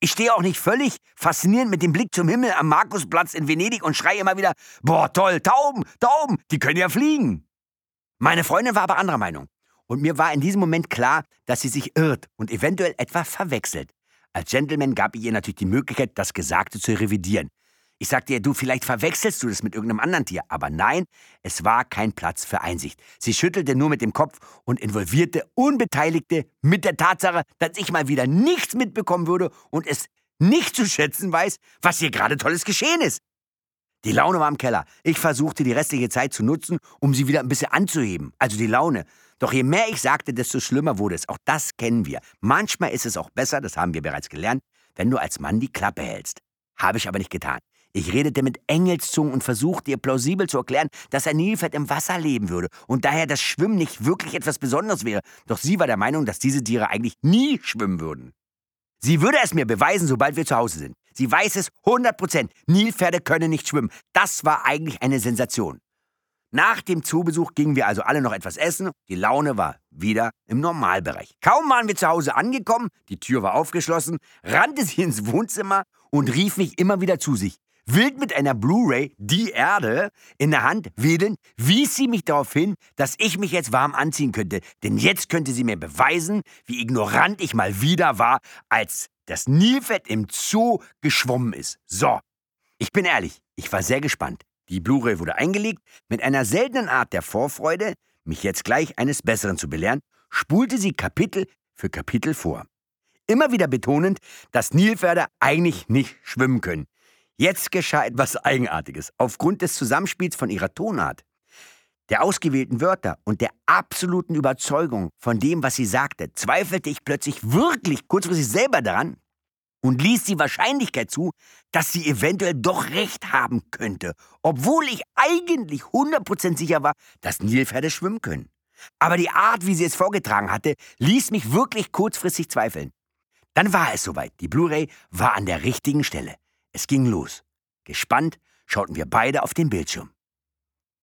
Ich stehe auch nicht völlig faszinierend mit dem Blick zum Himmel am Markusplatz in Venedig und schreie immer wieder, boah, toll, Tauben, Tauben, die können ja fliegen. Meine Freundin war aber anderer Meinung. Und mir war in diesem Moment klar, dass sie sich irrt und eventuell etwa verwechselt. Als Gentleman gab ich ihr natürlich die Möglichkeit, das Gesagte zu revidieren. Ich sagte ihr, du, vielleicht verwechselst du das mit irgendeinem anderen Tier. Aber nein, es war kein Platz für Einsicht. Sie schüttelte nur mit dem Kopf und involvierte Unbeteiligte mit der Tatsache, dass ich mal wieder nichts mitbekommen würde und es nicht zu schätzen weiß, was hier gerade Tolles geschehen ist. Die Laune war im Keller. Ich versuchte, die restliche Zeit zu nutzen, um sie wieder ein bisschen anzuheben. Also die Laune. Doch je mehr ich sagte, desto schlimmer wurde es. Auch das kennen wir. Manchmal ist es auch besser, das haben wir bereits gelernt, wenn du als Mann die Klappe hältst. Habe ich aber nicht getan. Ich redete mit Engelszungen und versuchte ihr plausibel zu erklären, dass ein Nilpferd im Wasser leben würde und daher das Schwimmen nicht wirklich etwas Besonderes wäre. Doch sie war der Meinung, dass diese Tiere eigentlich nie schwimmen würden. Sie würde es mir beweisen, sobald wir zu Hause sind. Sie weiß es 100%. Nilpferde können nicht schwimmen. Das war eigentlich eine Sensation. Nach dem Zoobesuch gingen wir also alle noch etwas essen. Die Laune war wieder im Normalbereich. Kaum waren wir zu Hause angekommen, die Tür war aufgeschlossen, rannte sie ins Wohnzimmer und rief mich immer wieder zu sich. Wild mit einer Blu-ray, Die Erde, in der Hand wedelnd, wies sie mich darauf hin, dass ich mich jetzt warm anziehen könnte. Denn jetzt könnte sie mir beweisen, wie ignorant ich mal wieder war, als das Nilpferd im Zoo geschwommen ist. So, ich bin ehrlich, ich war sehr gespannt. Die Blu-ray wurde eingelegt. Mit einer seltenen Art der Vorfreude, mich jetzt gleich eines Besseren zu belehren, spulte sie Kapitel für Kapitel vor. Immer wieder betonend, dass Nilpferde eigentlich nicht schwimmen können. Jetzt geschah etwas Eigenartiges. Aufgrund des Zusammenspiels von ihrer Tonart, der ausgewählten Wörter und der absoluten Überzeugung von dem, was sie sagte, zweifelte ich plötzlich wirklich kurzfristig selber daran und ließ die Wahrscheinlichkeit zu, dass sie eventuell doch recht haben könnte, obwohl ich eigentlich 100% sicher war, dass Nilpferde schwimmen können. Aber die Art, wie sie es vorgetragen hatte, ließ mich wirklich kurzfristig zweifeln. Dann war es soweit. Die Blu-ray war an der richtigen Stelle. Es ging los. Gespannt schauten wir beide auf den Bildschirm.